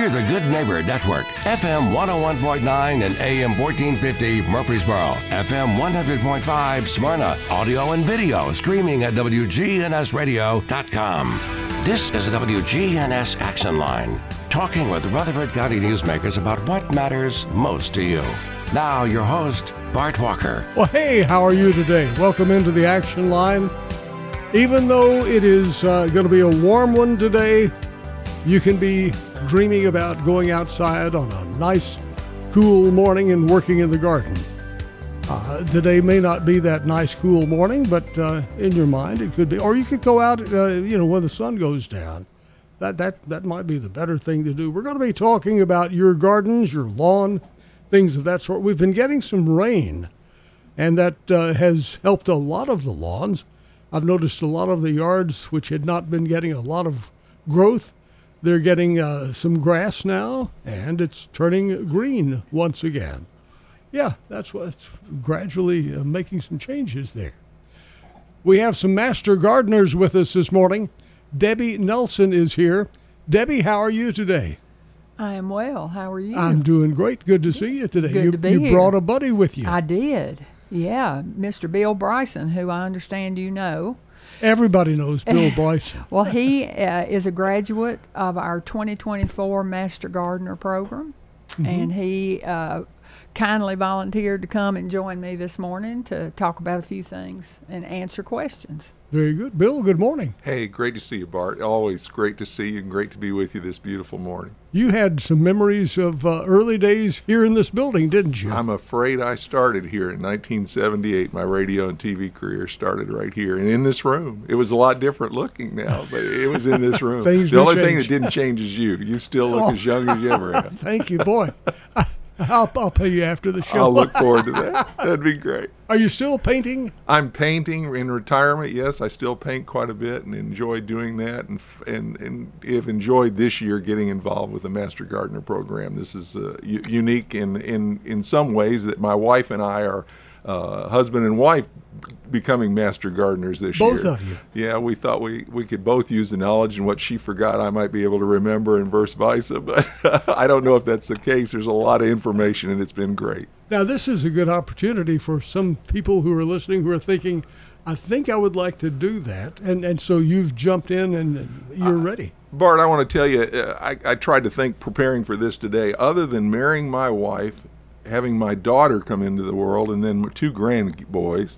We're the Good Neighbor Network, FM 101.9 and AM 1450 Murfreesboro, FM 100.5 Smyrna, audio and video streaming at WGNSradio.com. This is the WGNS Action Line, talking with Rutherford County newsmakers about what matters most to you. Now, your host, Bart Walker. Well, hey, how are you today? Welcome into the Action Line. Even though it is going to be a warm one today, you can be dreaming about going outside on a nice, cool morning and working in the garden. Today may not be that nice, cool morning, but in your mind it could be. Or you could go out, when the sun goes down. That might be the better thing to do. We're going to be talking about your gardens, your lawn, things of that sort. We've been getting some rain, and that has helped a lot of the lawns. I've noticed a lot of the yards which had not been getting a lot of growth, they're getting some grass now, and it's turning green once again. Yeah, that's what's gradually making some changes there. We have some master gardeners with us this morning. Debbie Nelson is here. Debbie, how are you today? I am well. How are you? I'm doing great. Good to see you today. Good to be here. You brought a buddy with you. I did. Yeah, Mr. Bill Bryson, who I understand you know. Everybody knows Bill Bryson. Well, he is a graduate of our 2024 Master Gardener program, and he kindly volunteered to come and join me this morning to talk about a few things and answer questions. Very good. Bill, good morning. Hey, great to see you, Bart. Always great to see you and great to be with you this beautiful morning. You had some memories of early days here in this building, didn't you? I'm afraid I started here in 1978. My radio and TV career started right here and in this room. It was a lot different looking now, but it was in this room. The only thing that didn't change is you. You still look as young as you ever have. Thank you, boy. I'll pay you after the show. I'll look forward to that. That'd be great. Are you still painting? I'm painting in retirement. Yes, I still paint quite a bit and enjoy doing that, and have enjoyed this year getting involved with the Master Gardener program. This is unique in some ways that my wife and I are husband and wife becoming master gardeners this year. Both of you. Yeah, we thought we could both use the knowledge, and what she forgot I might be able to remember, and vice versa, but I don't know if that's the case. There's a lot of information, and it's been great. Now, this is a good opportunity for some people who are listening who are thinking, I think I would like to do that, and so you've jumped in and you're ready. Bart, I want to tell you, I tried to think, preparing for this today, other than marrying my wife, having my daughter come into the world, and then 2 grandboys,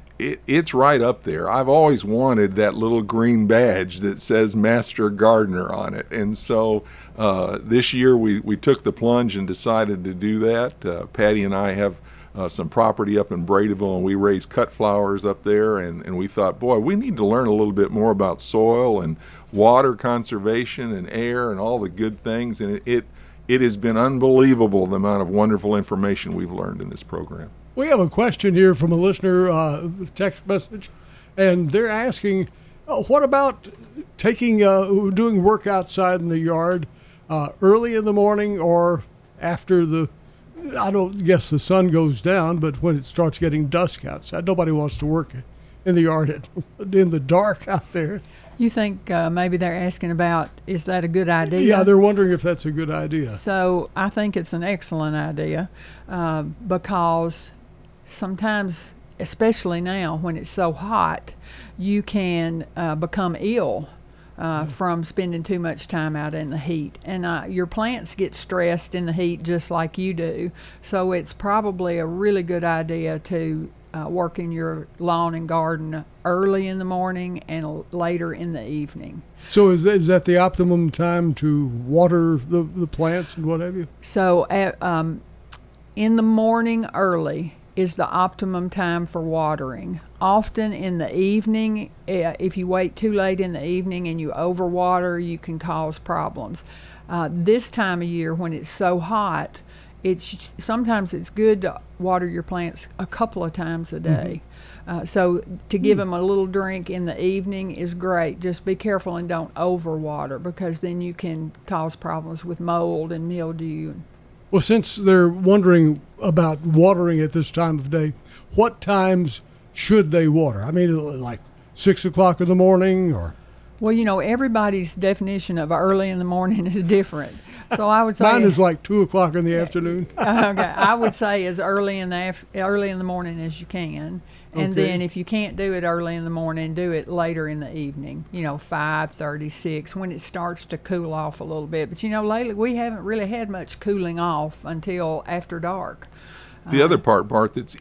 it's right up there. I've always wanted that little green badge that says Master Gardener on it. And so this year we took the plunge and decided to do that. Patty and I have some property up in Bradyville, and we raise cut flowers up there. And we thought, boy, we need to learn a little bit more about soil and water conservation and air and all the good things. And it has been unbelievable, the amount of wonderful information we've learned in this program. We have a question here from a listener, text message, and they're asking, what about doing work outside in the yard early in the morning or after I don't guess the sun goes down, but when it starts getting dusk outside? Nobody wants to work in the yard in the dark out there. You think maybe they're asking about, is that a good idea? Yeah, they're wondering if that's a good idea. So I think it's an excellent idea because sometimes, especially now when it's so hot, you can become ill from spending too much time out in the heat. And your plants get stressed in the heat just like you do. So it's probably a really good idea to work in your lawn and garden early in the morning and later in the evening. So is that the optimum time to water the plants and what have you? So in the morning early is the optimum time for watering. Often in the evening, if you wait too late in the evening and you overwater, you can cause problems. This time of year when it's so hot, sometimes it's good to water your plants a couple of times a day. So to give them a little drink in the evening is great. Just be careful and don't overwater, because then you can cause problems with mold and mildew. Well, since they're wondering about watering at this time of day, what times should they water? I mean, like 6 o'clock in the morning or Well, everybody's definition of early in the morning is different. So I would say Mine is like 2 o'clock in the afternoon. Okay, I would say as early in the morning as you can, and Okay. then if you can't do it early in the morning, do it later in the evening. 5:30, 6, when it starts to cool off a little bit. But lately we haven't really had much cooling off until after dark. The other part, Bart, that's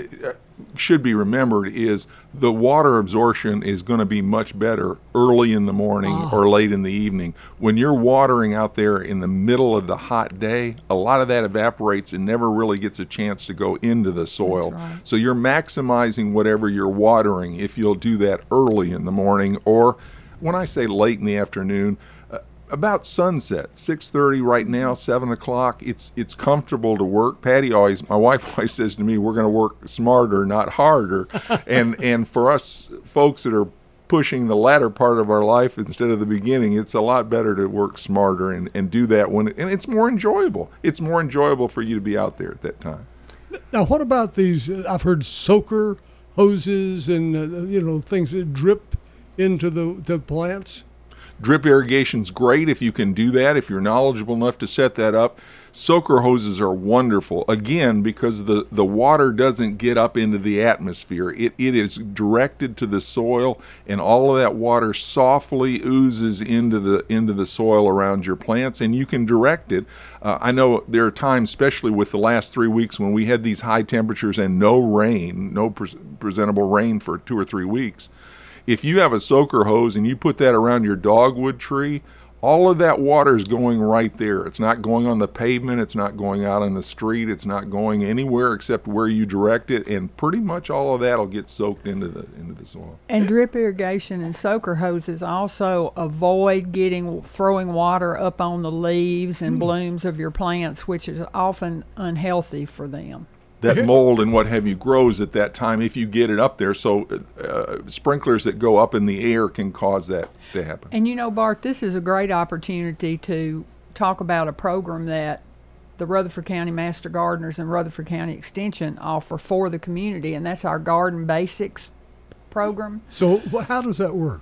should be remembered is the water absorption is going to be much better early in the morning or late in the evening. When you're watering out there in the middle of the hot day, a lot of that evaporates and never really gets a chance to go into the soil. That's right. So you're maximizing whatever you're watering if you'll do that early in the morning, or when I say late in the afternoon, about sunset, 6:30 right now, 7 o'clock. It's comfortable to work. My wife always says to me, we're going to work smarter, not harder. and for us folks that are pushing the latter part of our life instead of the beginning, it's a lot better to work smarter and do that and it's more enjoyable. It's more enjoyable for you to be out there at that time. Now, what about these? I've heard soaker hoses and things that drip into the plants. Drip irrigation's great if you can do that, if you're knowledgeable enough to set that up. Soaker hoses are wonderful, again, because the water doesn't get up into the atmosphere. It is directed to the soil, and all of that water softly oozes into the soil around your plants, and you can direct it. I know there are times, especially with the last 3 weeks, when we had these high temperatures and no rain, no presentable rain for 2 or 3 weeks. If you have a soaker hose and you put that around your dogwood tree, all of that water is going right there. It's not going on the pavement. It's not going out on the street. It's not going anywhere except where you direct it, and pretty much all of that will get soaked into the soil. And drip irrigation and soaker hoses also avoid throwing water up on the leaves and blooms of your plants, which is often unhealthy for them. That mold and what have you grows at that time if you get it up there. So sprinklers that go up in the air can cause that to happen. And Bart, this is a great opportunity to talk about a program that the Rutherford County Master Gardeners and Rutherford County Extension offer for the community, and that's our Garden Basics program. So how does that work?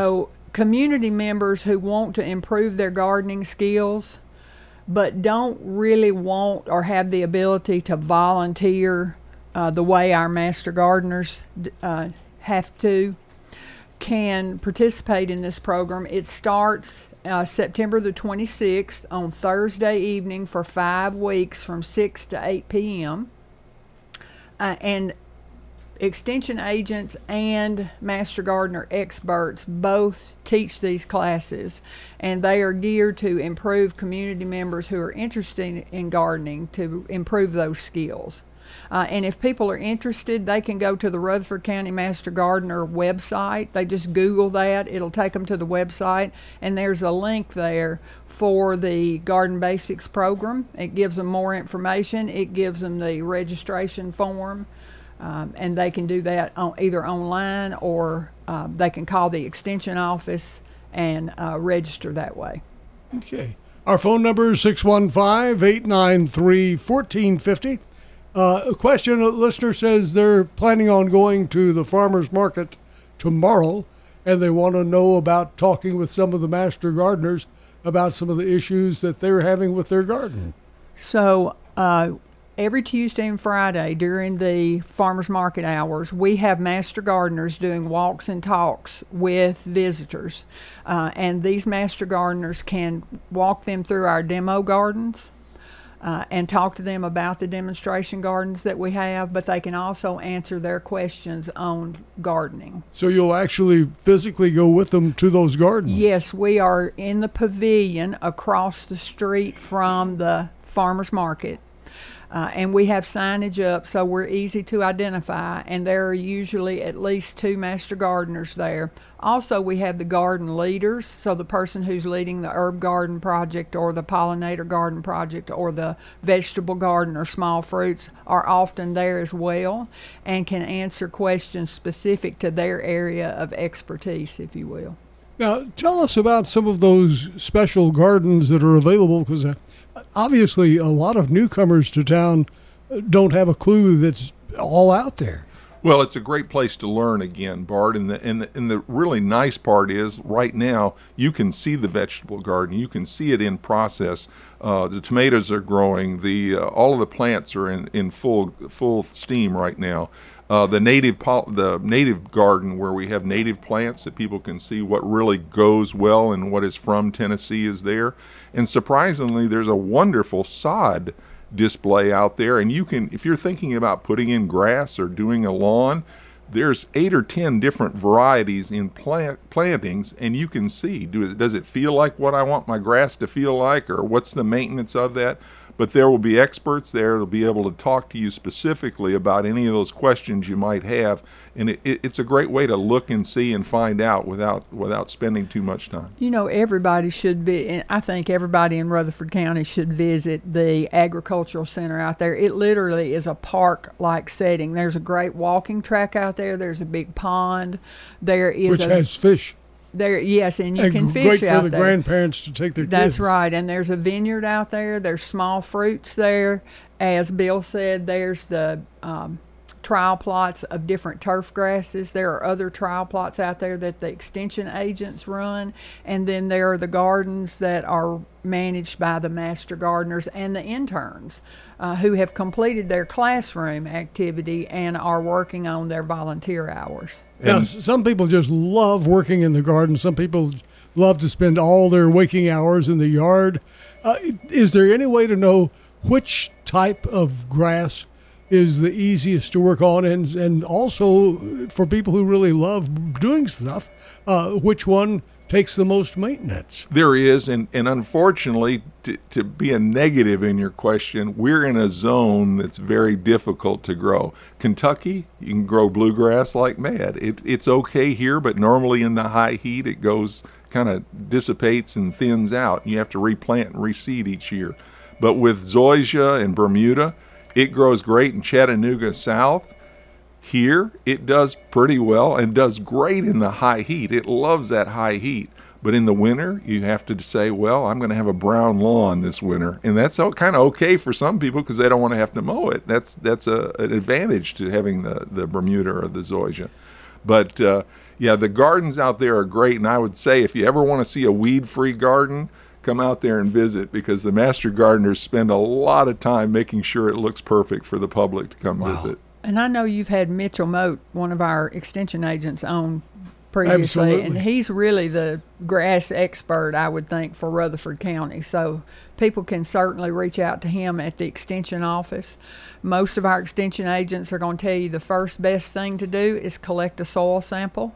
Community members who want to improve their gardening skills but don't really want or have the ability to volunteer the way our Master Gardeners have to, can participate in this program. It starts September the 26th on Thursday evening for 5 weeks from 6 to 8 p.m. And Extension agents and Master Gardener experts both teach these classes, and they are geared to improve community members who are interested in gardening to improve those skills. And if people are interested, they can go to the Rutherford County Master Gardener website. They just Google that. It'll take them to the website, and there's a link there for the Garden Basics program. It gives them more information. It gives them the registration form. And they can do that either online or they can call the Extension office and register that way. Okay. Our phone number is 615-893-1450. A question, a listener says they're planning on going to the farmer's market tomorrow, and they want to know about talking with some of the master gardeners about some of the issues that they're having with their garden. So every Tuesday and Friday during the farmers market hours, we have master gardeners doing walks and talks with visitors. And these master gardeners can walk them through our demo gardens and talk to them about the demonstration gardens that we have, but they can also answer their questions on gardening. So you'll actually physically go with them to those gardens? Yes, we are in the pavilion across the street from the farmers market. And we have signage up so we're easy to identify, and there are usually at least 2 master gardeners there. Also, we have the garden leaders, so the person who's leading the herb garden project or the pollinator garden project or the vegetable garden or small fruits are often there as well and can answer questions specific to their area of expertise, if you will. Now, tell us about some of those special gardens that are available, because obviously a lot of newcomers to town don't have a clue that's all out there. Well, it's a great place to learn again, Bart. And the really nice part is right now you can see the vegetable garden. You can see it in process. The tomatoes are growing. All of the plants are in full steam right now. The native garden where we have native plants that people can see what really goes well and what is from Tennessee is there. And surprisingly, there's a wonderful sod display out there, and you can, if you're thinking about putting in grass or doing a lawn, there's 8 or 10 different varieties in plantings, and you can see, does it feel like what I want my grass to feel like, or what's the maintenance of that? But there will be experts there that'll be able to talk to you specifically about any of those questions you might have, and it's a great way to look and see and find out without spending too much time. You know, everybody should be, I think everybody in Rutherford County should visit the agricultural center out there. It literally is a park-like setting. There's a great walking track out there. There's a big pond. There is which has fish. There, yes, and you can fish great out for the there. grandparents to take their kids. That's right, and there's a vineyard out there. There's small fruits there. As Bill said, there's the trial plots of different turf grasses. There are other trial plots out there that the extension agents run, and then there are the gardens that are managed by the master gardeners and the interns who have completed their classroom activity and are working on their volunteer hours. Now, some people just love working in the garden. Some people love to spend all their waking hours in the yard. Is there any way to know which type of grass is the easiest to work on, and also for people who really love doing stuff, which one takes the most maintenance? There is, and unfortunately, to be a negative in your question, we're in a zone that's very difficult to grow. Kentucky, you can grow bluegrass like mad. It's okay here, but normally in the high heat, it goes kind of dissipates and thins out. You have to replant and reseed each year. But with zoysia and Bermuda, it grows great in Chattanooga South. Here, it does pretty well and does great in the high heat. It loves that high heat. But in the winter, you have to say, well, I'm going to have a brown lawn this winter. And that's kind of okay for some people because they don't want to have to mow it. That's an advantage to having the Bermuda or the zoysia. But, yeah, the gardens out there are great. And I would say if you ever want to see a weed-free garden, come out there and visit, because the master gardeners spend a lot of time making sure it looks perfect for the public to come visit. And I know you've had Mitchell Moat, one of our extension agents, on previously. Absolutely. And he's really the grass expert, I would think, for Rutherford County. So people can certainly reach out to him at the extension office. Most of our extension agents are going to tell you the first best thing to do is collect a soil sample.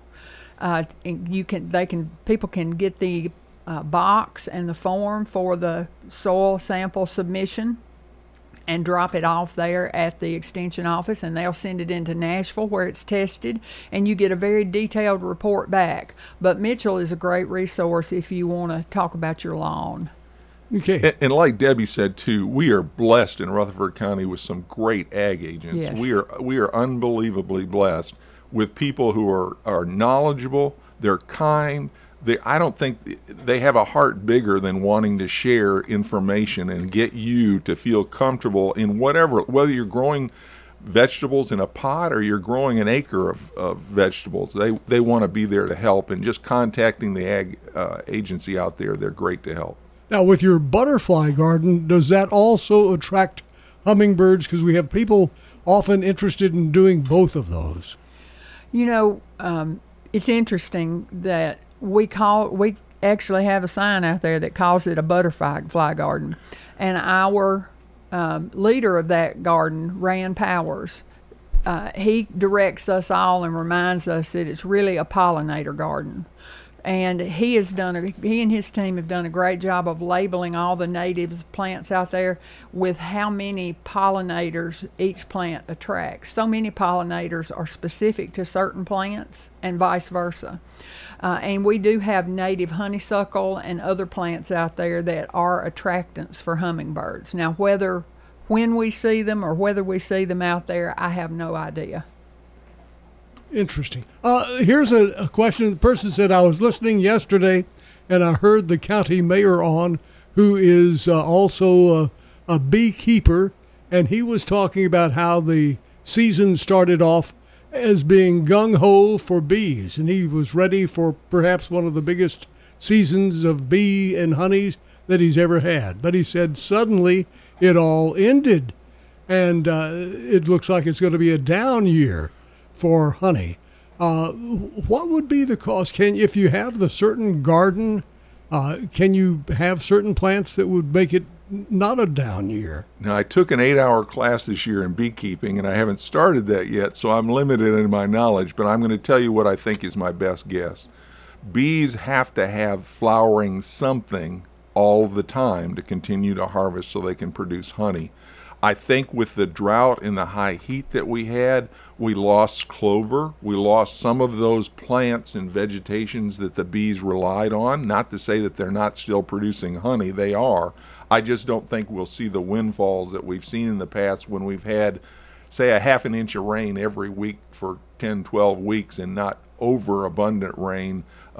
People can get the box and the form for the soil sample submission and drop it off there at the extension office, and they'll send it into Nashville where it's tested, and you get a very detailed report back. But Mitchell is a great resource if you want to talk about your lawn. Okay. And like Debbie said too, we are blessed in Rutherford County with some great ag agents. Yes. We are unbelievably blessed with people who are knowledgeable, they're kind. I don't think they have a heart bigger than wanting to share information and get you to feel comfortable in whether you're growing vegetables in a pot or you're growing an acre of vegetables. They want to be there to help, and just contacting the ag agency out there, they're great to help. Now, with your butterfly garden, does that also attract hummingbirds? Because we have people often interested in doing both of those. You know, it's interesting that we actually have a sign out there that calls it a butterfly garden. And our leader of that garden, Rand Powers, he directs us all and reminds us that it's really a pollinator garden. And he and his team have done a great job of labeling all the native plants out there with how many pollinators each plant attracts. So many pollinators are specific to certain plants and vice versa. And we do have native honeysuckle and other plants out there that are attractants for hummingbirds. Now, when we see them or whether we see them out there, I have no idea. Interesting. Here's a question. The person said, I was listening yesterday and I heard the county mayor on, who is also a beekeeper, and he was talking about how the season started off as being gung-ho for bees, and he was ready for perhaps one of the biggest seasons of bee and honeys that he's ever had. But he said suddenly it all ended, and it looks like it's going to be a down year for honey. What would be the cost? If you have the certain garden, can you have certain plants that would make it not a down year? Now, I took an 8-hour class this year in beekeeping, and I haven't started that yet, so I'm limited in my knowledge, but I'm going to tell you what I think is my best guess. Bees have to have flowering something all the time to continue to harvest so they can produce honey. I think with the drought and the high heat that we had, we lost clover. We lost some of those plants and vegetations that the bees relied on. Not to say that they're not still producing honey, they are. I just don't think we'll see the windfalls that we've seen in the past when we've had, say, a half an inch of rain every week for 10, 12 weeks and not overabundant rain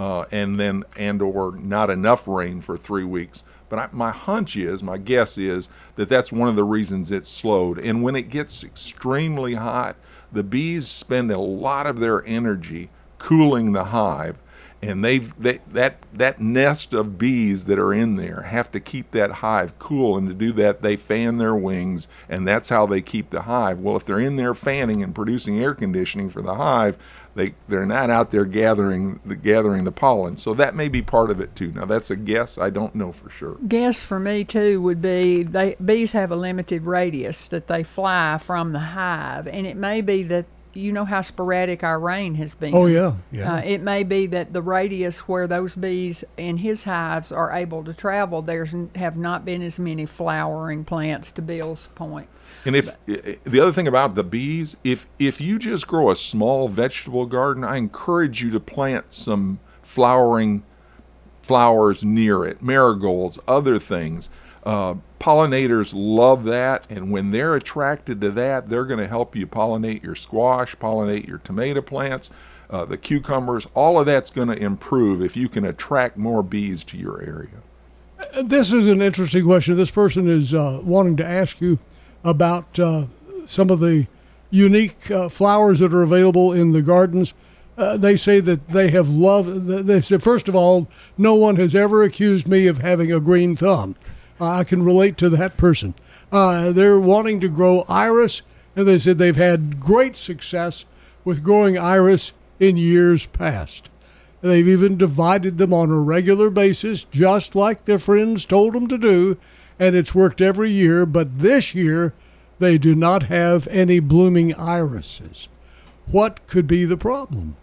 and or not enough rain for 3 weeks. But my guess is that that's one of the reasons it's slowed. And when it gets extremely hot, the bees spend a lot of their energy cooling the hive, and that nest of bees that are in there have to keep that hive cool, and to do that they fan their wings, and that's how they keep the hive. Well, if they're in there fanning and producing air conditioning for the hive, they're not out there gathering the pollen. So that may be part of it too. Now that's a guess. I don't know for sure. Guess for me too would be bees have a limited radius that they fly from the hive, and it may be that you know how sporadic our rain has been. Oh yeah. It may be that the radius where those bees in his hives are able to travel, have not been as many flowering plants, to Bill's point. And if the other thing about the bees, if you just grow a small vegetable garden, I encourage you to plant some flowering flowers near it, marigolds, other things. Pollinators love that, and when they're attracted to that, they're going to help you pollinate your squash, pollinate your tomato plants, the cucumbers. All of that's going to improve if you can attract more bees to your area. This is an interesting question. This person is wanting to ask you about some of the unique flowers that are available in the gardens. They say that they have loved, they said, first of all, no one has ever accused me of having a green thumb. I can relate to that person. They're wanting to grow iris, and they said they've had great success with growing iris in years past. They've even divided them on a regular basis, just like their friends told them to do, and it's worked every year, but this year they do not have any blooming irises. What could be the problem?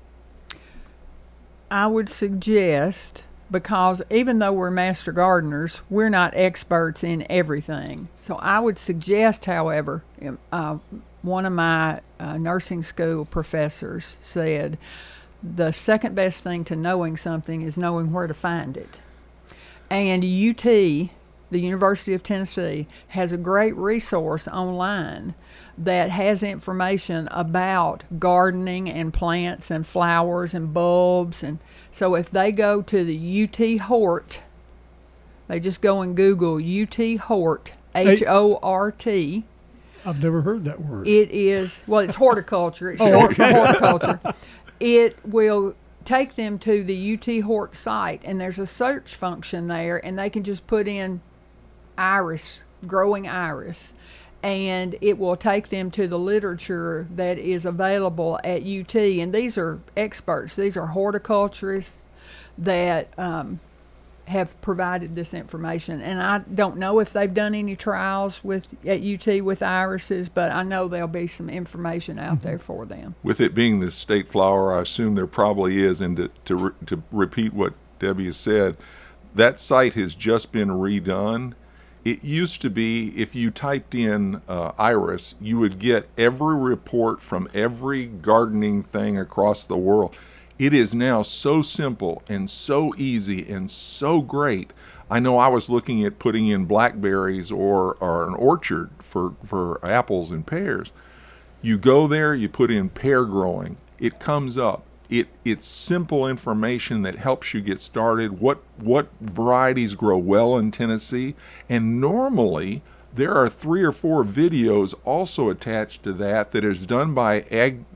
I would suggest, because even though we're master gardeners, we're not experts in everything. So I would suggest, however, one of my nursing school professors said, the second best thing to knowing something is knowing where to find it. And UT, the University of Tennessee, has a great resource online that has information about gardening and plants and flowers and bulbs. And so if they go to the UT Hort, they just go and Google UT Hort, H-O-R-T. I've never heard that word. It is, well, it's horticulture. It's short for horticulture. It will take them to the UT Hort site, and there's a search function there, and they can just put in iris, growing iris, and it will take them to the literature that is available at UT. And these are experts. These are horticulturists that have provided this information. And I don't know if they've done any trials at UT with irises, but I know there'll be some information out there for them. With it being the state flower, I assume there probably is. And to repeat what Debbie has said, that site has just been redone. It used to be, if you typed in iris, you would get every report from every gardening thing across the world. It is now so simple and so easy and so great. I know I was looking at putting in blackberries or an orchard for apples and pears. You go there, you put in pear growing. It comes up. It's simple information that helps you get started. What varieties grow well in Tennessee? And normally there are 3 or 4 videos also attached to that is done by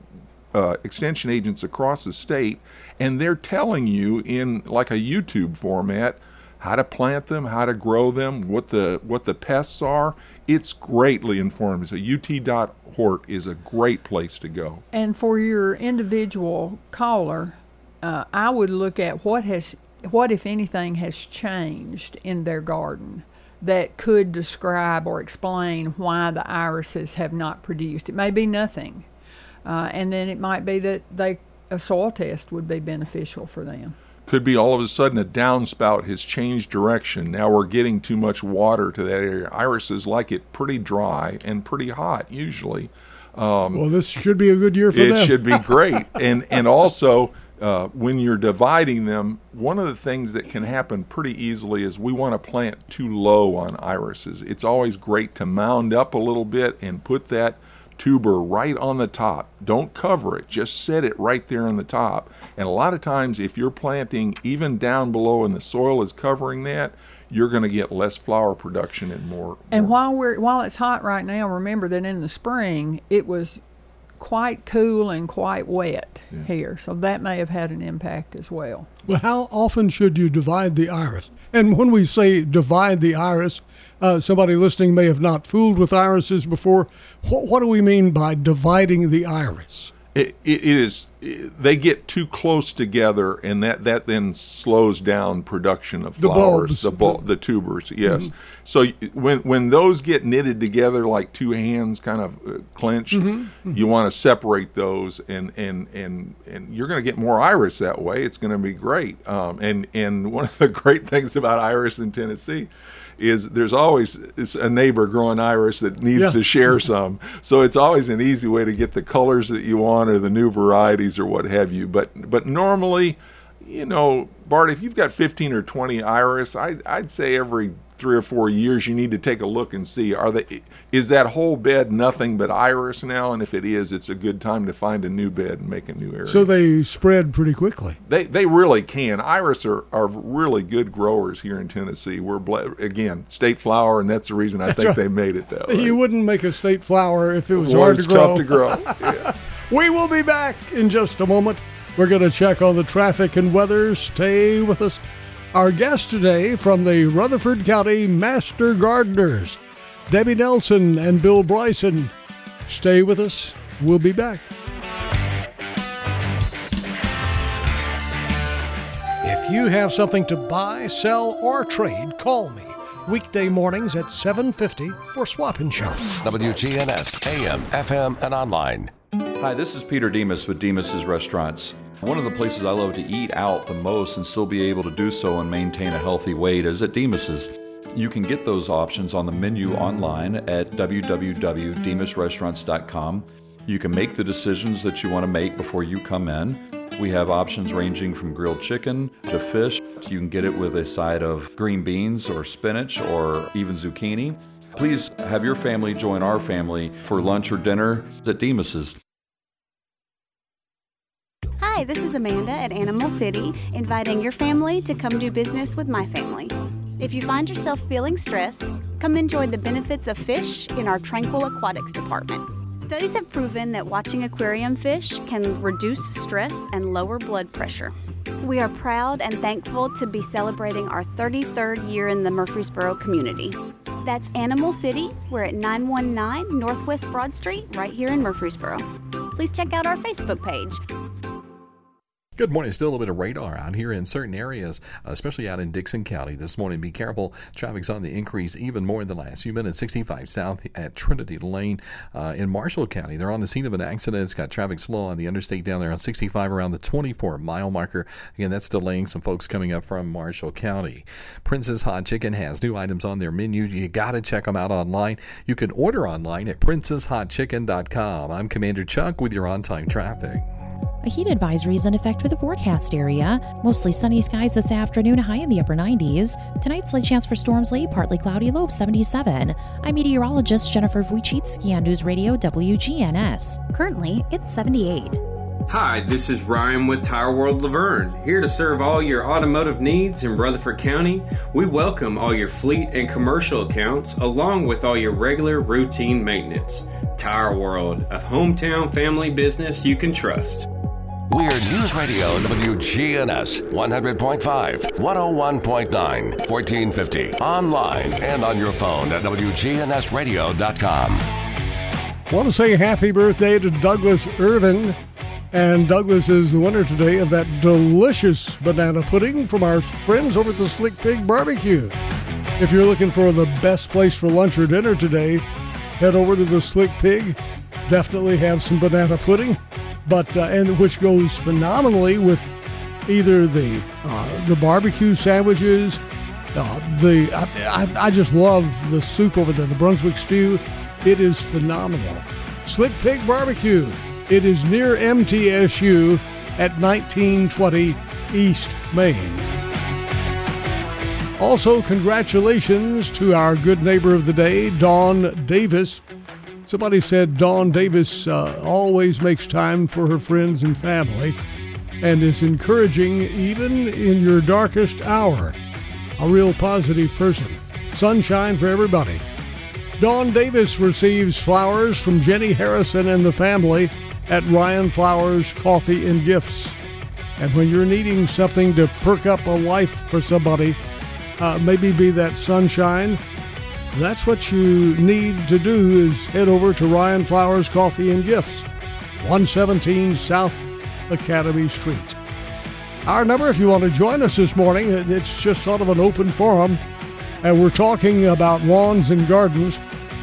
extension agents across the state, and they're telling you in like a YouTube format how to plant them, how to grow them, what the pests are. It's greatly informative. So ut.hort is a great place to go. And for your individual caller, I would look at what if anything has changed in their garden that could describe or explain why the irises have not produced. It may be nothing, and then it might be that a soil test would be beneficial for them. Could be all of a sudden a downspout has changed direction. Now we're getting too much water to that area. Irises like it pretty dry and pretty hot usually. Well, this should be a good year for them. It should be great. And also, when you're dividing them, one of the things that can happen pretty easily is we want to plant too low on irises. It's always great to mound up a little bit and put that tuber right on the top. Don't cover it, just set it right there on the top. And a lot of times if you're planting even down below and the soil is covering that, you're going to get less flower production and more. And while it's hot right now, remember that in the spring it was quite cool and quite wet here, so that may have had an impact as well. Well, how often should you divide the iris? And when we say divide the iris, somebody listening may have not fooled with irises before. What do we mean by dividing the iris? It is, they get too close together, and that then slows down production of flowers, the tubers, yes. Mm-hmm. So when those get knitted together like two hands kind of clenched, you want to separate those, and you're going to get more iris that way. It's going to be great. And one of the great things about iris in Tennessee is there's always a neighbor growing iris that needs to share some. So it's always an easy way to get the colors that you want or the new varieties or what have you. But normally, Bart, if you've got 15 or 20 iris, I'd say every 3 or 4 years you need to take a look and see, is that whole bed nothing but iris now? And if it is, it's a good time to find a new bed and make a new area. So they spread pretty quickly. They really can. Iris are really good growers here in Tennessee. We're again, state flower, and that's the reason I think they made it that way. You wouldn't make a state flower if it was hard to grow. It's tough to grow. Yeah. We will be back in just a moment. We're going to check on the traffic and weather. Stay with us. Our guests today from the Rutherford County Master Gardeners, Debbie Nelson and Bill Bryson. Stay with us. We'll be back. If you have something to buy, sell, or trade, call me. Weekday mornings at 7:50 for Swap and Shop. WGNS, AM, FM, and online. Hi, this is Peter Demas with Demas's Restaurants. One of the places I love to eat out the most and still be able to do so and maintain a healthy weight is at Demas's. You can get those options on the menu online at www.demasrestaurants.com. You can make the decisions that you want to make before you come in. We have options ranging from grilled chicken to fish. You can get it with a side of green beans or spinach or even zucchini. Please have your family join our family for lunch or dinner at Demas's. Hi, this is Amanda at Animal City, inviting your family to come do business with my family. If you find yourself feeling stressed, come enjoy the benefits of fish in our Tranquil Aquatics department. Studies have proven that watching aquarium fish can reduce stress and lower blood pressure. We are proud and thankful to be celebrating our 33rd year in the Murfreesboro community. That's Animal City. We're at 919 Northwest Broad Street, right here in Murfreesboro. Please check out our Facebook page. Good morning. Still a little bit of radar out here in certain areas, especially out in Dixon County this morning. Be careful. Traffic's on the increase even more in the last few minutes. 65 south at Trinity Lane in Marshall County. They're on the scene of an accident. It's got traffic slow on the interstate down there on 65 around the 24-mile marker. Again, that's delaying some folks coming up from Marshall County. Prince's Hot Chicken has new items on their menu. You got to check them out online. You can order online at princeshotchicken.com. I'm Commander Chuck with your on-time traffic. A heat advisory is in effect for the forecast area. Mostly sunny skies this afternoon, high in the upper 90s. Tonight, slight chance for storms late, partly cloudy, low of 77. I'm meteorologist Jennifer Wojcicki on News Radio WGNS. Currently, it's 78. Hi, this is Ryan with Tire World Laverne, here to serve all your automotive needs in Rutherford County. We welcome all your fleet and commercial accounts, along with all your regular routine maintenance. Tire World, a hometown family business you can trust. We're News Radio WGNS 100.5, 101.9, 1450. Online and on your phone at WGNSradio.com. Want to say happy birthday to Douglas Irvin. And Douglas is the winner today of that delicious banana pudding from our friends over at the Slick Pig Barbecue. If you're looking for the best place for lunch or dinner today, head over to the Slick Pig. Definitely have some banana pudding, and which goes phenomenally with either the barbecue sandwiches. I just love the soup over there, the Brunswick stew. It is phenomenal. Slick Pig Barbecue. It is near MTSU at 1920 East Main. Also, congratulations to our good neighbor of the day, Dawn Davis. Somebody said Dawn Davis always makes time for her friends and family and is encouraging even in your darkest hour. A real positive person. Sunshine for everybody. Dawn Davis receives flowers from Jenny Harrison and the family at Ryan Flowers Coffee and Gifts. And when you're needing something to perk up a life for somebody, maybe be that sunshine, that's what you need to do is head over to Ryan Flowers Coffee and Gifts, 117 South Academy Street. Our number, if you want to join us this morning, it's just sort of an open forum, and we're talking about lawns and gardens,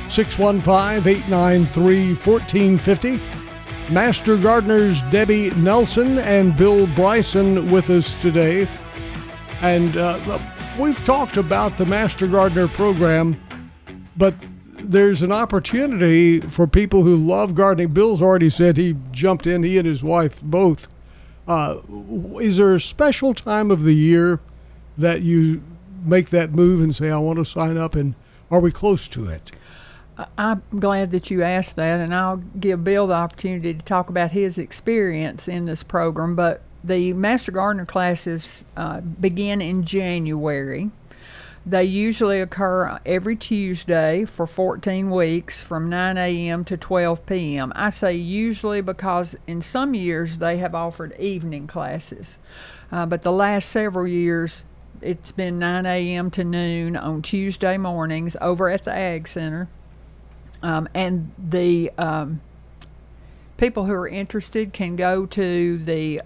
615-893-1450. Master Gardeners Debbie Nelson and Bill Bryson with us today. And we've talked about the Master Gardener program, but there's an opportunity for people who love gardening. Bill's already said he jumped in, he and his wife both. Is there a special time of the year that you make that move and say, I want to sign up, and are we close to it? I'm glad that you asked that, and I'll give Bill the opportunity to talk about his experience in this program. But the Master Gardener classes begin in January. They usually occur every Tuesday for 14 weeks from 9 a.m. to 12 p.m. I say usually because in some years they have offered evening classes. But the last several years, it's been 9 a.m. to noon on Tuesday mornings over at the Ag Center. And the people who are interested can go to the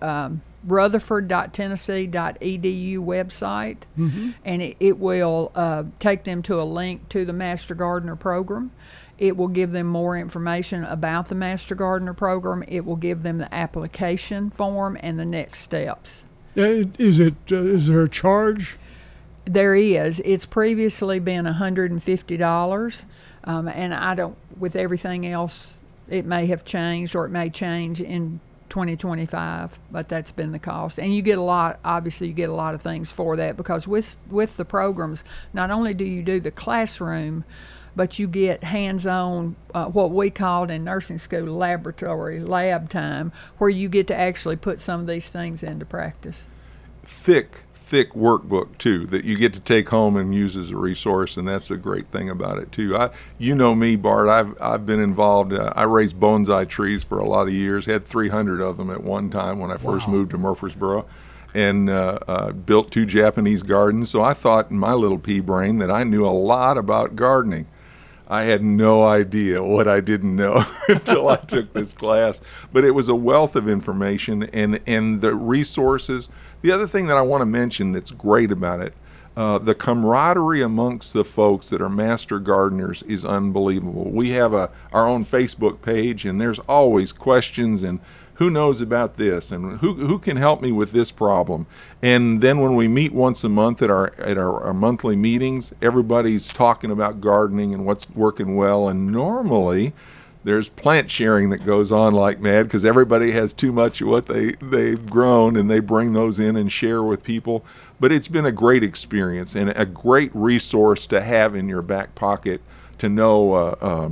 rutherford.tennessee.edu website, and it will take them to a link to the Master Gardener program. It will give them more information about the Master Gardener program. It will give them the application form and the next steps. Is there a charge? There is. It's previously been $150. And I don't, with everything else, it may have changed or it may change in 2025, but that's been the cost. And you get a lot of things for that, because with the programs, not only do you do the classroom, but you get hands-on, what we called in nursing school lab time, where you get to actually put some of these things into practice. Thick workbook too that you get to take home and use as a resource, and that's a great thing about it too. You know me, Bart. I've been involved. I raised bonsai trees for a lot of years. Had 300 of them at one time when I first moved to Murfreesboro, and built 2 Japanese gardens. So I thought in my little pea brain that I knew a lot about gardening. I had no idea what I didn't know until I took this class. But it was a wealth of information and the resources. The other thing that I want to mention that's great about it, the camaraderie amongst the folks that are master gardeners is unbelievable. We have our own Facebook page, and there's always questions and who knows about this and who can help me with this problem. And then when we meet once a month at our monthly meetings, everybody's talking about gardening and what's working well. And normally there's plant sharing that goes on like mad, because everybody has too much of what they've grown, and they bring those in and share with people. But it's been a great experience and a great resource to have in your back pocket to know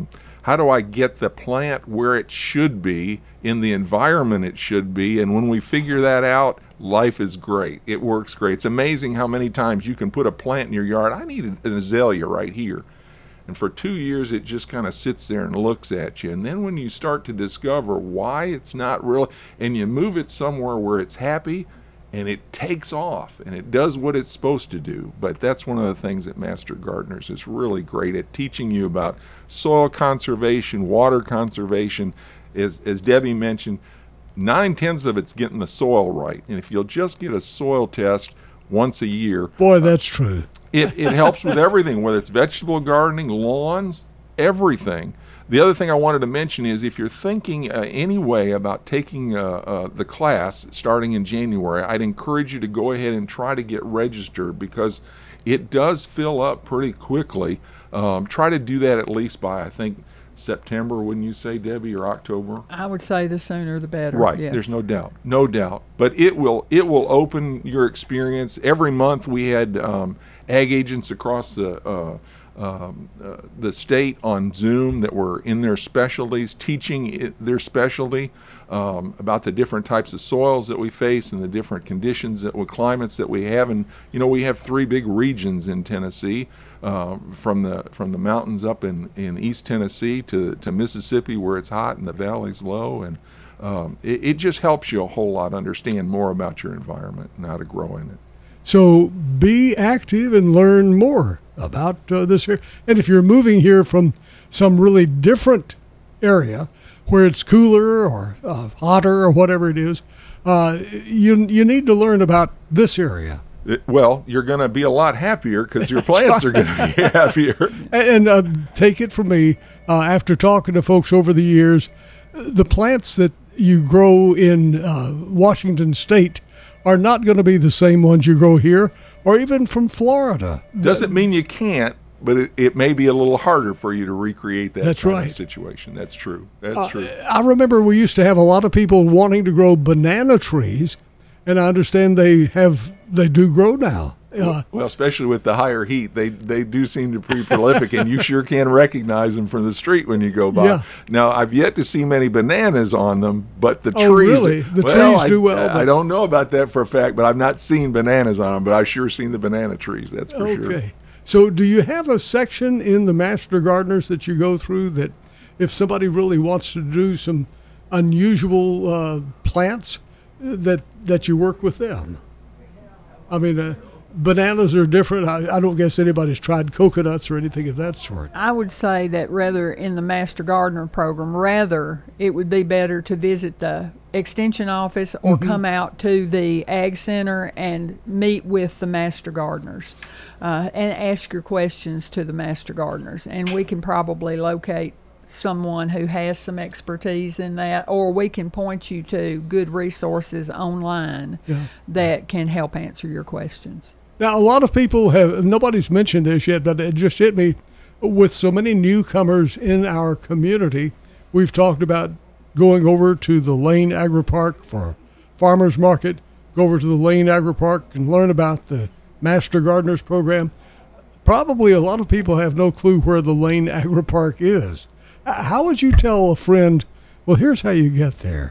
How do I get the plant where it should be, in the environment it should be? And when we figure that out, life is great. It works great. It's amazing how many times you can put a plant in your yard. I need an azalea right here. And for 2 years, it just kind of sits there and looks at you. And then when you start to discover why it's not really, and you move it somewhere where it's happy, and it takes off, and it does what it's supposed to do. But that's one of the things that Master Gardeners is really great at, teaching you about soil conservation, water conservation. As Debbie mentioned, 9/10 of it's getting the soil right. And if you'll just get a soil test once a year. Boy, that's true. It helps with everything, whether it's vegetable gardening, lawns, everything. The other thing I wanted to mention is if you're thinking anyway about taking the class starting in January, I'd encourage you to go ahead and try to get registered, because it does fill up pretty quickly. Try to do that at least by, I think, September, wouldn't you say, Debbie, or October? I would say the sooner the better. Right. Yes. There's no doubt. But it will open your experience. Every month we had ag agents across the state on Zoom that were in their specialties, teaching their specialty about the different types of soils that we face and the different conditions climates that we have. And we have 3 big regions in Tennessee, from the mountains up in East Tennessee to Mississippi, where it's hot and the valley's low, and it just helps you a whole lot understand more about your environment and how to grow in it. So be active and learn more about this here. And if you're moving here from some really different area where it's cooler or hotter or whatever it is, you need to learn about this area. Well, you're going to be a lot happier because your plants are going to be happier. And take it from me, after talking to folks over the years, the plants that you grow in Washington State are not going to be the same ones you grow here or even from Florida. Doesn't mean you can't, but it may be a little harder for you to recreate that kind of situation. That's true. That's true. I remember we used to have a lot of people wanting to grow banana trees, and I understand they do grow now. Well, especially with the higher heat, they do seem to be prolific, and you sure can recognize them from the street when you go by. Yeah. Now, I've yet to see many bananas on them, but the trees. Oh, really? The trees do well. I don't know about that for a fact, but I've not seen bananas on them, but I've sure seen the banana trees, that's for sure. Okay. So do you have a section in the Master Gardeners that you go through that if somebody really wants to do some unusual plants, that you work with them? I mean, bananas are different. I don't guess anybody's tried coconuts or anything of that sort. I would say that rather in the Master Gardener program, it would be better to visit the extension office or come out to the Ag Center and meet with the Master Gardeners and ask your questions to the Master Gardeners. And we can probably locate someone who has some expertise in that, or we can point you to good resources online that can help answer your questions. Now, a lot of people nobody's mentioned this yet, but it just hit me. With so many newcomers in our community, we've talked about going over to the Lane Agri-Park for farmers market, go over to the Lane Agri-Park and learn about the Master Gardeners program. Probably a lot of people have no clue where the Lane Agri-Park is. How would you tell a friend, well, here's how you get there?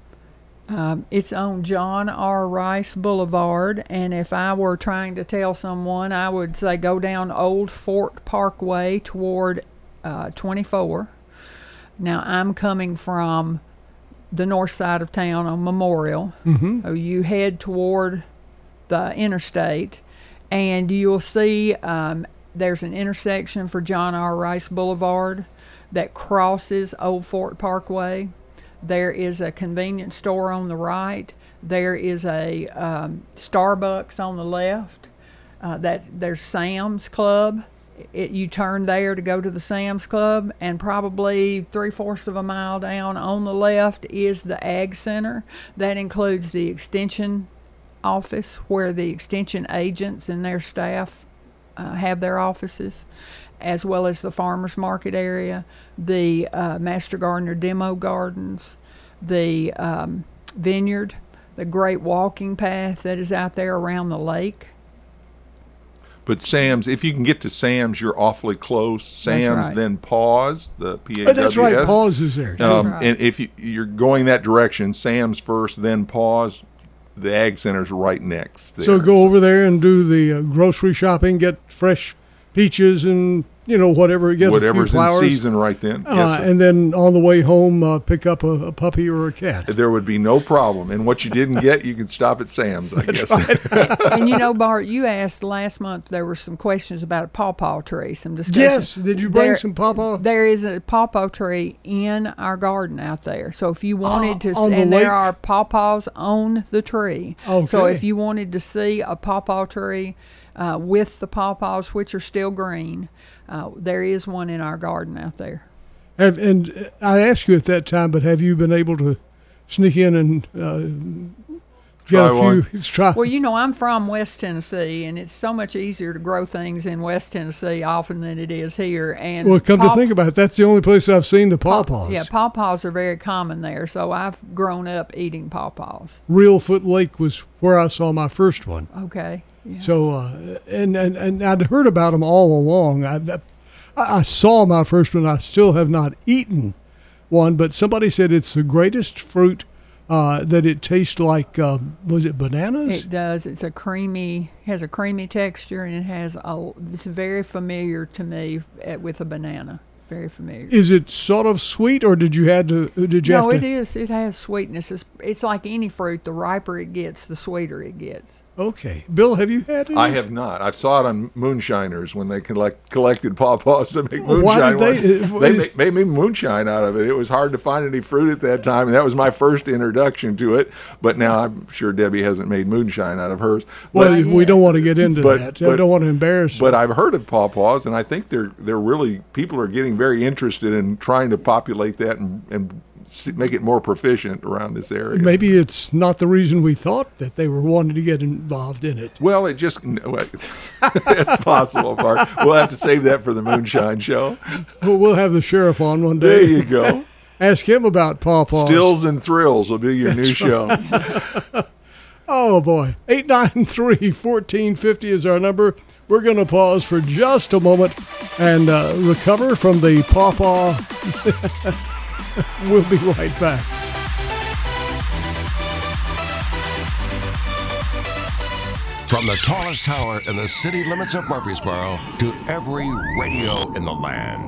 It's on John R. Rice Boulevard, and if I were trying to tell someone, I would say go down Old Fort Parkway toward 24. Now, I'm coming from the north side of town on Memorial. So you head toward the interstate, and you'll see there's an intersection for John R. Rice Boulevard that crosses Old Fort Parkway. There is a convenience store on the right. There is a Starbucks on the left. There's Sam's Club. You turn there to go to the Sam's Club, and probably 3/4 of a mile down on the left is the Ag Center. That includes the extension office where the extension agents and their staff have their offices, as well as the farmers market area, the Master Gardener demo gardens, the vineyard, the great walking path that is out there around the lake. But Sam's, if you can get to Sam's, you're awfully close. Sam's, right. then Paws, the P-A-W-S. That's right, Paws is there. Right. And if you're going that direction, Sam's first, then Paws, the Ag Center's right next there. So go over there and do the grocery shopping, get fresh peaches and, whatever. Get whatever's a few flowers. in season right then. Yes, sir. And then on the way home, pick up a puppy or a cat. There would be no problem. And what you didn't get, you can stop at Sam's, I guess. And Bart, you asked last month, there were some questions about a pawpaw tree, some discussion. Yes, did you bring some pawpaw? There is a pawpaw tree in our garden out there. So if you wanted to, on the and lake? there are pawpaws on the tree. Okay. So if you wanted to see a pawpaw tree with the pawpaws, which are still green, there is one in our garden out there. And I asked you at that time, but have you been able to sneak in and get Try a one. few? Try. Well, I'm from West Tennessee, and it's so much easier to grow things in West Tennessee often than it is here. And Well, come to think about it, that's the only place I've seen the pawpaws. Yeah, pawpaws are very common there, so I've grown up eating pawpaws. Reelfoot Lake was where I saw my first one. Okay. Yeah. So, and I'd heard about them all along. I saw my first one. I still have not eaten one, but somebody said it's the greatest fruit, that it tastes like, was it bananas? It does. Has a creamy texture, and it's very familiar to me with a banana. Very familiar. Is it sort of sweet, or did you have to? No, it is. It has sweetness. It's like any fruit. The riper it gets, the sweeter it gets. Okay. Bill, have you had it? I have not. I saw it on moonshiners when they collected pawpaws to make moonshine. Why did They made moonshine out of it. It was hard to find any fruit at that time, and that was my first introduction to it. But now I'm sure Debbie hasn't made moonshine out of hers. Well, But, we don't want to get into that. I don't want to embarrass. but I've heard of pawpaws, and I think they're really, people are getting very interested in trying to populate that and make it more proficient around this area. Maybe it's not the reason we thought that they were wanting to get involved in it. Well, it's possible, Bart. We'll have to save that for the moonshine show. We'll have the sheriff on one day. There you go. Ask him about pawpaws. Stills and Thrills will be your new show. Oh, boy. 893-1450 is our number. We're going to pause for just a moment and recover from the pawpaw. We'll be right back. From the tallest tower in the city limits of Murfreesboro to every radio in the land,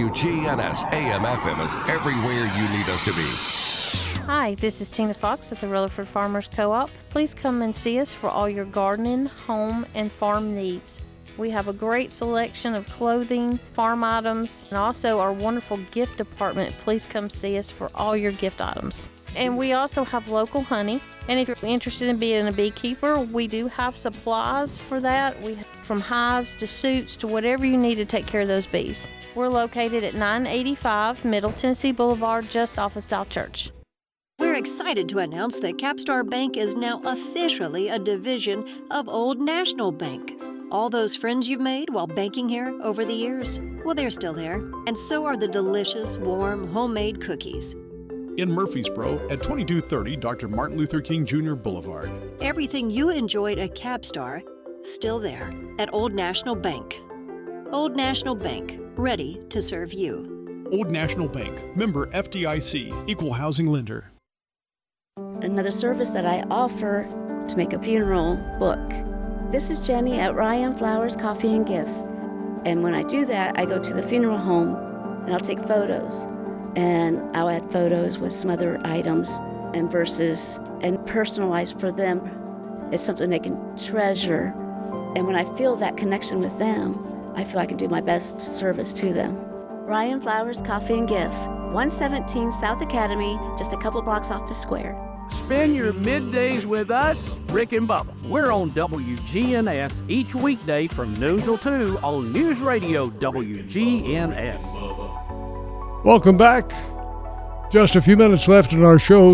WGNS AM/FM is everywhere you need us to be. Hi, this is Tina Fox at the Rutherford Farmers Co-op. Please come and see us for all your gardening, home, and farm needs. We have a great selection of clothing, farm items, and also our wonderful gift department. Please come see us for all your gift items. And we also have local honey. And if you're interested in being a beekeeper, we do have supplies for that. We have from hives to suits to whatever you need to take care of those bees. We're located at 985 Middle Tennessee Boulevard, just off of South Church. We're excited to announce that Capstar Bank is now officially a division of Old National Bank. All those friends you've made while banking here over the years, well, they're still there. And so are the delicious, warm, homemade cookies. In Murfreesboro at 2230 Dr. Martin Luther King Jr. Boulevard. Everything you enjoyed at Capstar, still there at Old National Bank. Old National Bank, ready to serve you. Old National Bank, member FDIC, equal housing lender. Another service that I offer to make a funeral book. This is Jenny at Ryan Flowers Coffee and Gifts. And when I do that, I go to the funeral home and I'll take photos. And I'll add photos with some other items and verses and personalize for them. It's something they can treasure. And when I feel that connection with them, I feel I can do my best service to them. Ryan Flowers Coffee and Gifts, 117 South Academy, just a couple blocks off the square. Spend your middays with us, Rick and Bubba. We're on WGNS each weekday from noon till 2 on News Radio WGNS. Welcome back. Just a few minutes left in our show,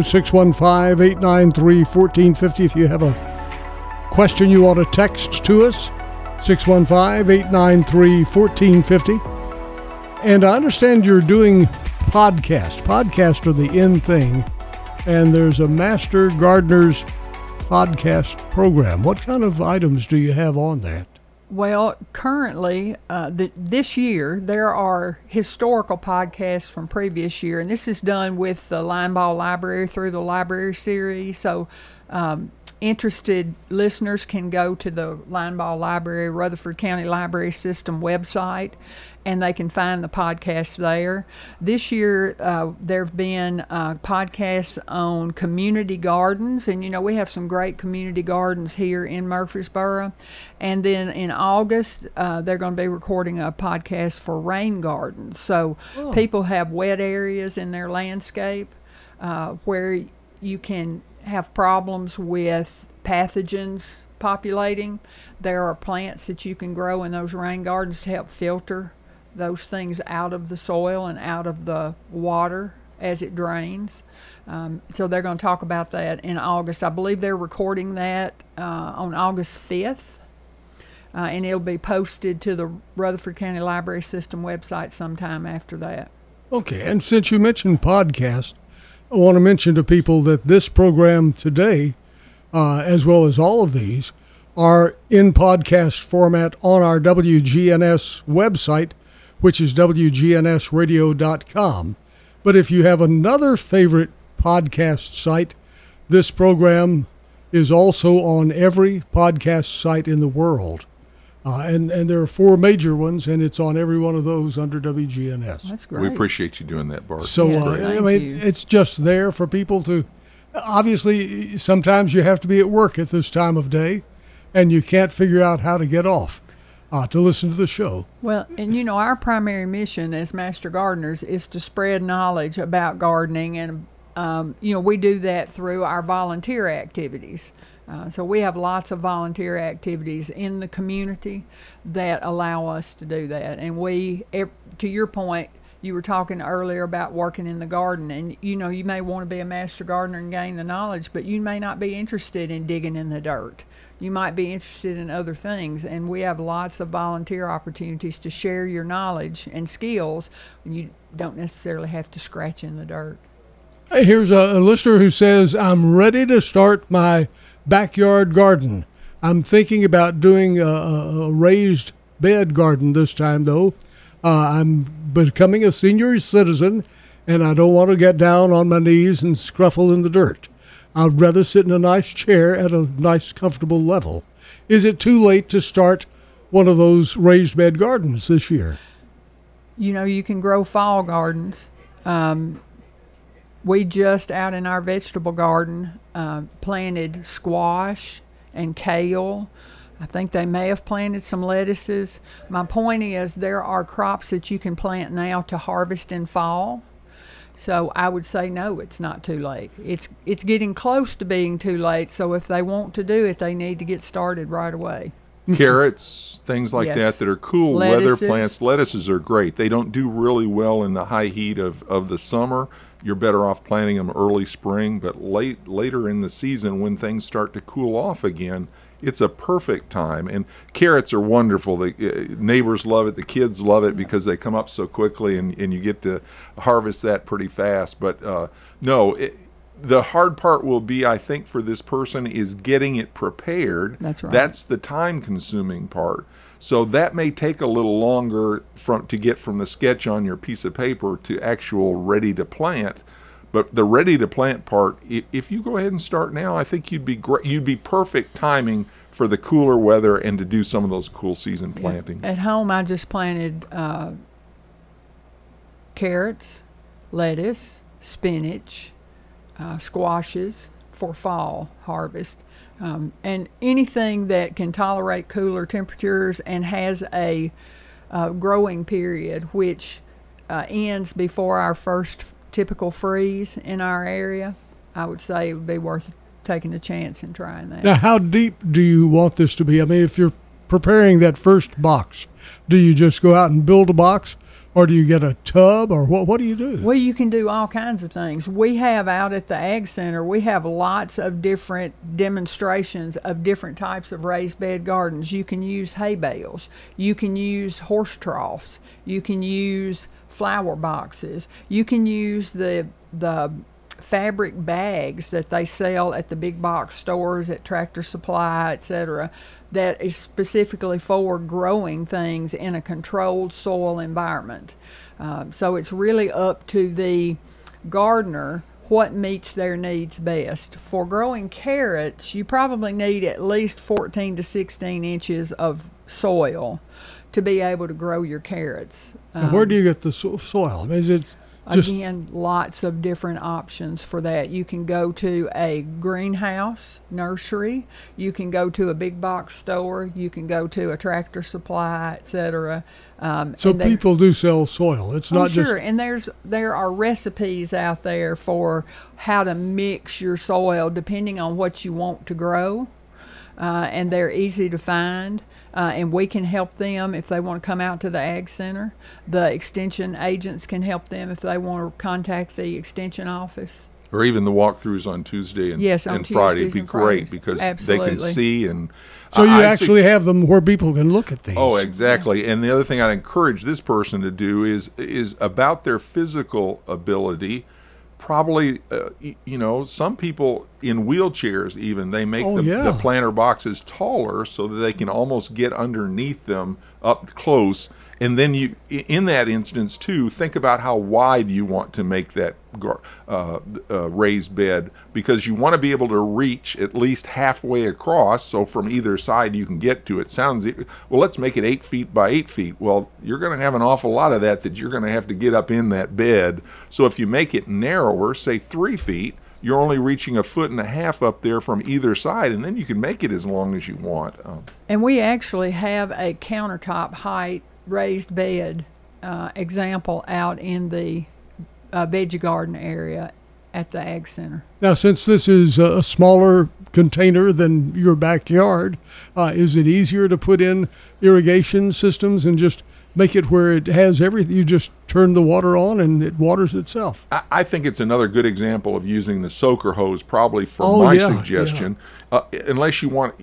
615-893-1450. If you have a question you want to text to us, 615-893-1450. And I understand you're doing podcasts. Podcasts are the in thing. And there's a Master Gardener's podcast program. What kind of items do you have on that? Well, currently, this year, there are historical podcasts from previous year, and this is done with the Linebaugh Library through the library series. So interested listeners can go to the Linebaugh Library, Rutherford County Library System website, and they can find the podcasts there. This year, there have been podcasts on community gardens, and we have some great community gardens here in Murfreesboro. And then in August, they're going to be recording a podcast for rain gardens. So people have wet areas in their landscape where you can have problems with pathogens populating. There are plants that you can grow in those rain gardens to help filter those things out of the soil and out of the water as it drains. So they're going to talk about that in August. I believe they're recording that on August 5th. And it'll be posted to the Rutherford County Library System website sometime after that. Okay, and since you mentioned podcast, I want to mention to people that this program today, as well as all of these, are in podcast format on our WGNS website, which is WGNSradio.com. But if you have another favorite podcast site, this program is also on every podcast site in the world. And there are 4 major ones, and it's on every one of those under WGNS. That's great. We appreciate you doing that, Bart. So, it's just there for people to, obviously, sometimes you have to be at work at this time of day, and you can't figure out how to get off to listen to the show. Well, and our primary mission as Master Gardeners is to spread knowledge about gardening, and, we do that through our volunteer activities. So we have lots of volunteer activities in the community that allow us to do that. And to your point, you were talking earlier about working in the garden, and you may want to be a master gardener and gain the knowledge, but you may not be interested in digging in the dirt. You might be interested in other things, and we have lots of volunteer opportunities to share your knowledge and skills, and you don't necessarily have to scratch in the dirt. Hey, here's a listener who says, I'm ready to start my backyard garden. I'm thinking about doing a raised bed garden this time, though. I'm becoming a senior citizen, and I don't want to get down on my knees and scruffle in the dirt. I'd rather sit in a nice chair at a nice, comfortable level. Is it too late to start one of those raised bed gardens this year? You can grow fall gardens. We just, out in our vegetable garden, planted squash and kale. I think they may have planted some lettuces. My point is there are crops that you can plant now to harvest in fall. So I would say no, it's not too late. It's getting close to being too late, so if they want to do it, they need to get started right away. Carrots, things like Yes. that are cool Lettuces. weather plants. Lettuces are great. They don't do really well in the high heat of the summer. You're better off planting them early spring, but later in the season when things start to cool off again, it's a perfect time. And carrots are wonderful. The neighbors love it. The kids love it because they come up so quickly, and you get to harvest that pretty fast. But the hard part will be, I think, for this person is getting it prepared. That's right. That's the time-consuming part. So that may take a little longer to get from the sketch on your piece of paper to actual ready to plant. But the ready to plant part, if you go ahead and start now, I think you'd be perfect timing for the cooler weather and to do some of those cool season plantings. At home, I just planted carrots, lettuce, spinach, squashes for fall harvest. And anything that can tolerate cooler temperatures and has a growing period, which ends before our first typical freeze in our area, I would say it would be worth taking a chance and trying that. Now, how deep do you want this to be? I mean, if you're preparing that first box, do you just go out and build a box, or do you get a tub, or what do you do? Well, you can do all kinds of things. We have out at the Ag Center, we have lots of different demonstrations of different types of raised bed gardens. You can use hay bales. You can use horse troughs. You can use flower boxes. You can use the fabric bags that they sell at the big box stores, at Tractor Supply, etc., that is specifically for growing things in a controlled soil environment. So it's really up to the gardener what meets their needs best. For growing carrots, you probably need at least 14 to 16 inches of soil to be able to grow your carrots. And where do you get the soil? I mean, is it just... Again, lots of different options for that. You can go to a greenhouse nursery. You can go to a big box store. You can go to a Tractor Supply, etc. So people do sell soil. It's not just... Sure, and there are recipes out there for how to mix your soil depending on what you want to grow, and they're easy to find. And we can help them if they want to come out to the Ag Center. The extension agents can help them if they want to contact the extension office. Or even the walkthroughs on Tuesday and, and Friday would be great because Absolutely. They can see and... So you actually have them where people can look at these. Oh, exactly. And the other thing I'd encourage this person to do is about their physical ability. Probably, some people in wheelchairs even, they make the planter boxes taller so that they can almost get underneath them up close. And then you, in that instance too, think about how wide you want to make that raised bed, because you want to be able to reach at least halfway across, so from either side you can get to it. Well, let's make it 8 feet by 8 feet. Well, you're going to have an awful lot of that you're going to have to get up in that bed. So if you make it narrower, say 3 feet, you're only reaching 1.5 feet up there from either side, and then you can make it as long as you want. And we actually have a countertop height raised bed example out in the veggie garden area at the Ag Center. Now, since this is a smaller container than your backyard, is it easier to put in irrigation systems and just make it where it has everything? You just turn the water on and it waters itself. I think it's another good example of using the soaker hose, probably for my suggestion. Yeah. Unless you want...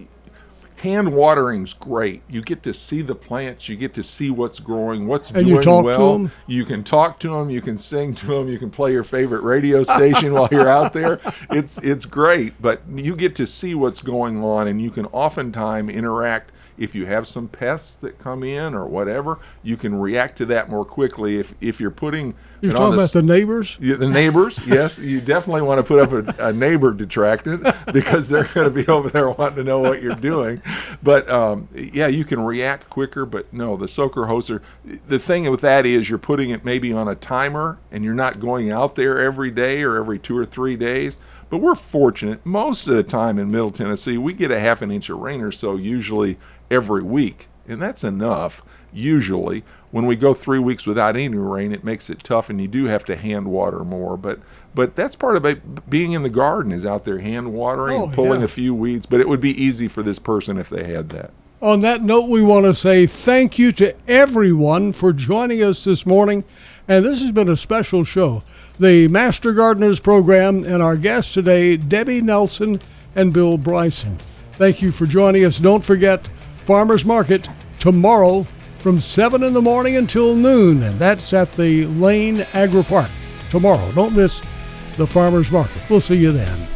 Hand watering's great. You get to see the plants. You get to see what's growing, what's doing well. And you talk to them. You can talk to them. You can sing to them. You can play your favorite radio station while you're out there. It's great. But you get to see what's going on, and you can oftentimes interact. If you have some pests that come in or whatever, you can react to that more quickly. If you're putting... You're talking about the neighbors? Yeah, the neighbors, yes. You definitely want to put up a neighbor detractant because they're going to be over there wanting to know what you're doing. But, you can react quicker. But, no, the soaker hoser, the thing with that is you're putting it maybe on a timer, and you're not going out there every day or every 2 or 3 days. But we're fortunate. Most of the time in Middle Tennessee, we get 1/2 inch of rain or so usually every week. And that's enough, usually. When we go 3 weeks without any rain, it makes it tough, and you do have to hand water more. But that's part of it. Being in the garden is out there hand watering and pulling a few weeds. But it would be easy for this person if they had that. On that note, we want to say thank you to everyone for joining us this morning. And this has been a special show. The Master Gardeners Program and our guests today, Debbie Nelson and Bill Bryson. Thank you for joining us. Don't forget Farmers Market tomorrow from 7 in the morning until noon. And that's at the Lane Agri Park tomorrow. Don't miss the Farmers Market. We'll see you then.